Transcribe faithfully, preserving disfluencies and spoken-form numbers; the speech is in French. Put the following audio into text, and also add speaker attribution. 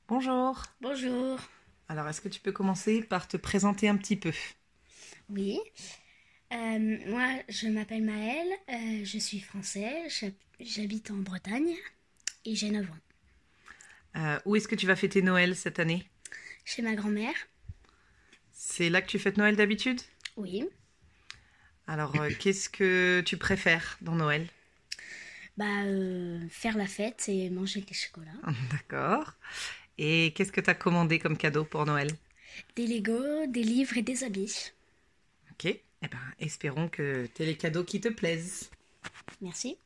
Speaker 1: Bonjour.
Speaker 2: Bonjour.
Speaker 1: Alors, est-ce que tu peux commencer par te présenter un petit peu?
Speaker 2: Oui. Euh, moi, je m'appelle Maëlle, euh, je suis français, j'hab- j'habite en Bretagne et j'ai neuf ans.
Speaker 1: Euh, où est-ce que tu vas fêter Noël cette année?
Speaker 2: Chez ma grand-mère.
Speaker 1: C'est là que tu fêtes Noël d'habitude?
Speaker 2: Oui.
Speaker 1: Alors, euh, qu'est-ce que tu préfères dans Noël?
Speaker 2: Bah, euh, faire la fête et manger des chocolats.
Speaker 1: D'accord. Et qu'est-ce que tu as commandé comme cadeau pour Noël?
Speaker 2: Des Legos, des livres et des habits.
Speaker 1: Ok. Eh ben, espérons que tu les cadeaux qui te plaisent.
Speaker 2: Merci.